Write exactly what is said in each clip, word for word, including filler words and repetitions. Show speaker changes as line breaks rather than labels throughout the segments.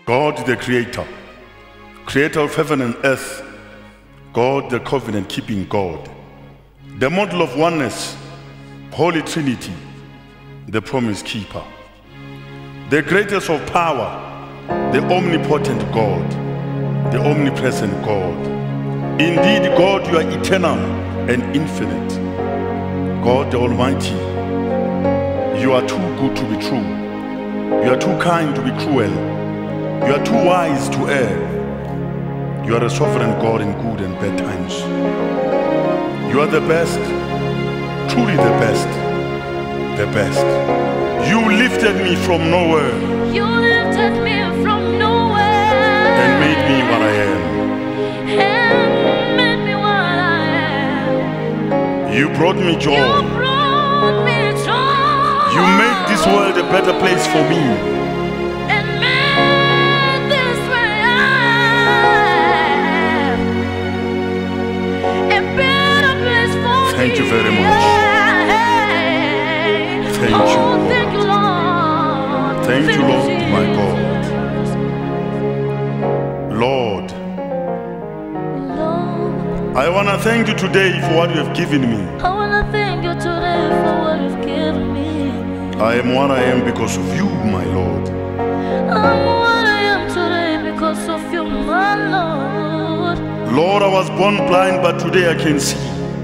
God the Creator, Creator of heaven and earth, God the covenant-keeping God, the model of oneness, Holy Trinity, the promise keeper, the greatest of power, the omnipotent God, the omnipresent God. Indeed, God, you are eternal and infinite. God the Almighty, you are too good to be true. You are too kind to be cruel. You are too wise to err. You are a sovereign God in good and bad times. You are the best, truly the best, the best. You lifted me from nowhere.
You lifted me from nowhere
And made me what I am.
and made me what I am.
You brought me joy.
You brought me joy.
You made this world a better place for me.
And made this way a better place for me.
Thank you very much. Thank you,
Oh,
Lord.
thank you, Lord.
Thank you, Lord,
Jesus.
my God. Lord,
Lord,
I want to thank you today for what you have given me.
I wanna thank you today for what you've given me.
I am what I am because of you, my Lord.
I'm what I am today because of you, my Lord.
Lord, I was born blind, but today I can see.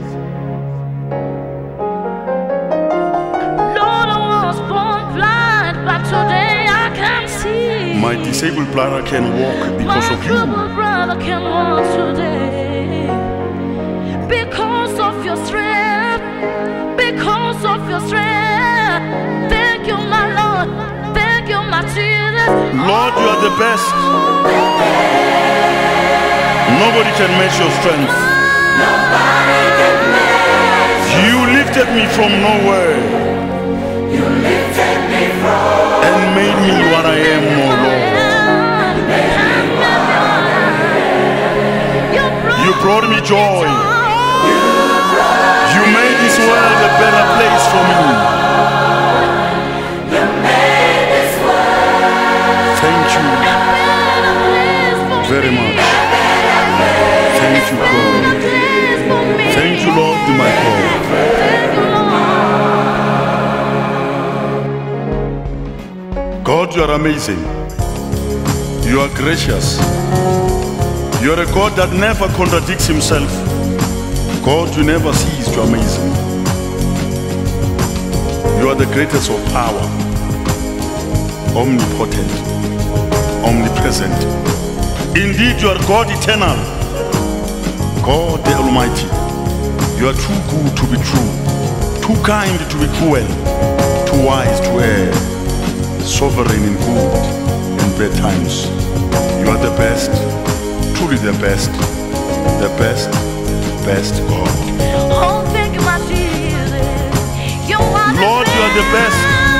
Lord, I was born blind, but today I can see.
My disabled brother can walk because
My
of you.
troubled brother can walk today because of your strength, because of your strength. Thank you, my Lord. Thank you, my Jesus.
Lord, you are the best. Nobody can match your strength. You lifted me from nowhere.
You lifted me from
And made me what I am, oh Lord. You brought me joy. You made this world a better place for me.
You made this world
Thank you very much. Thank you, God. Thank you, Lord, my God. God, you are amazing. You are gracious. You are a God that never contradicts himself. God, you never cease to amaze me. You are the greatest of power, omnipotent, omnipresent. Indeed, you are God eternal, God the Almighty. You are too good to be true, too kind to be cruel, too wise to err, sovereign in good and bad times. You are the best, truly the best, the best, best God.
Oh, thank you, my Jesus. You are the
Lord, you are the best.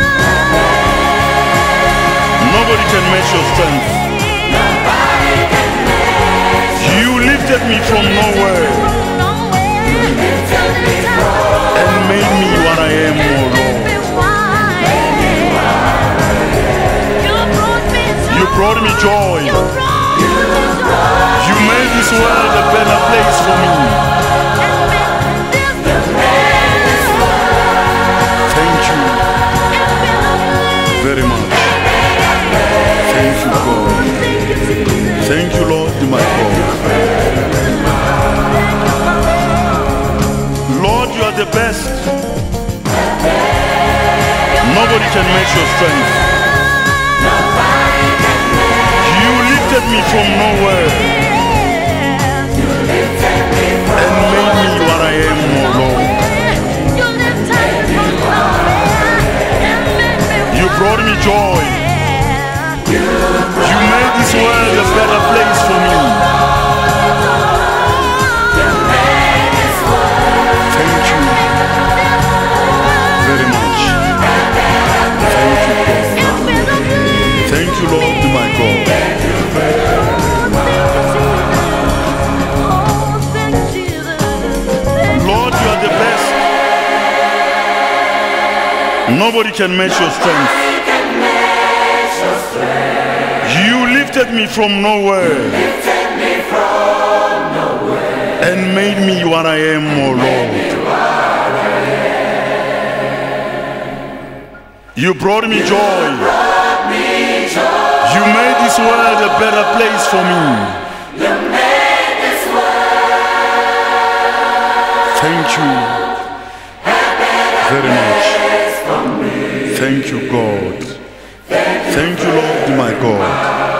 Nobody can match your strength. You lifted me from nowhere and made me what I am, oh Lord. You brought me joy. You made this world a better place for me. Thank you very much. Thank you, God. Thank you, Lord, my God. Lord, you are the best. Nobody can match your strength. You lifted me from nowhere and made me what I am, oh Lord. You brought me joy. You made this world a better place for me. Thank you very much. Thank you, God. Thank you, Lord, my God. Lord, you are the best. Nobody can match your strength. You lift lifted me from nowhere.
Lifted me from nowhere.
And made me what I am, oh Lord. You brought me joy.
You brought me joy.
You made this world a better place for me.
You made this world.
Thank you very much. Thank you, God. Thank you, Lord, my God.